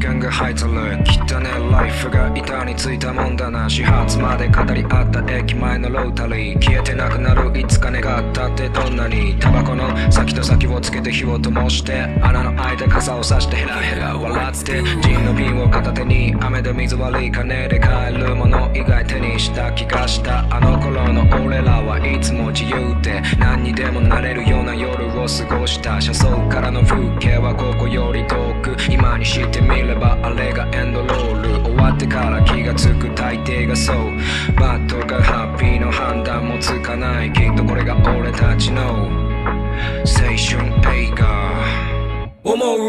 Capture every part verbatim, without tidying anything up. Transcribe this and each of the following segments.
間が吐いてる汚ねライフが板についたもんだな。始発まで語り合った駅前のロータリー、消えてなくなるいつか願ったってどんなに。タバコの先と先をつけて火を灯して、穴の開いた傘を差してヘラヘラ笑って、ジンの瓶を片手に雨で水割り金で買えるもの以外手にした気がした。あの頃の俺らはいつも自由で何にでもなれるような夜を過ごした。車窓からの風景はここより遠く、今にしてみればあれがエンドロール。終わってから気がつく大抵がそう、バッドかハッピーの判断もつかない。きっとこれが俺たちの青春映画。思うまんまに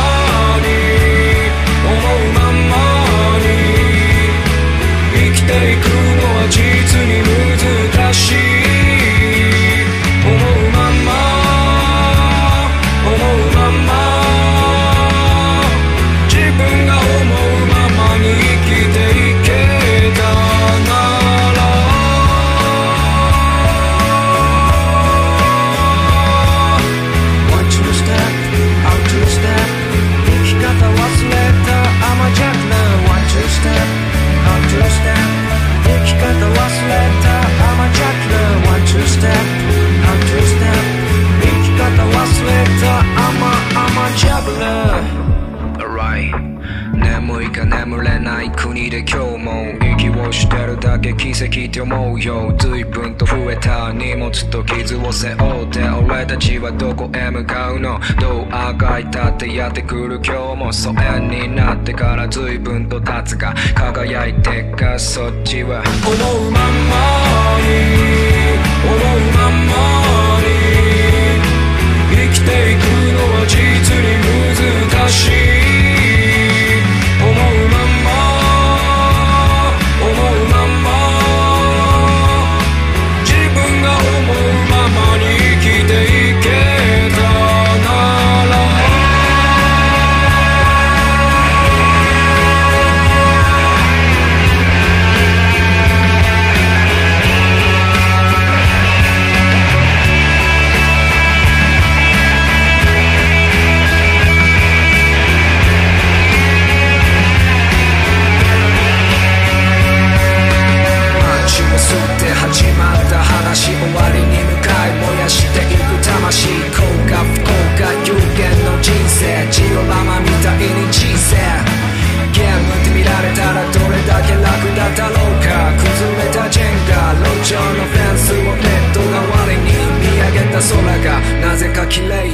思うまんまに生きていくのは実に難しい。思うまんま思うまんま自分が思うままに生きていけたなら。 One two step out two step 生き方忘れた甘じゃくな。 One two step out two step 生き方忘れた甘じゃくな。 One two step out two step 生き方忘れた甘甘じゃくな。Alright 眠いか眠れない国で今日も息をしてるだけ奇跡って思うよ。随分と増えた荷物と傷を背負って俺たちはどこへ向かうの。どうあがいたってやってくる今日も。疎遠になってから随分と経つが輝いてかそっちは。思うまんまに思うまんまに生きていくのは実に難しい。思うまんま思うまんま自分が思うままに生きていけたなら。吸って始まった話、終わりに向かい燃やしていく魂。幸か不幸か有限の人生、ジオラマみたいに人生。ゲームって見られたらどれだけ楽だったろうか。崩れたジェンガ路上のフェンスをベッド代わりに見上げた空がなぜか綺麗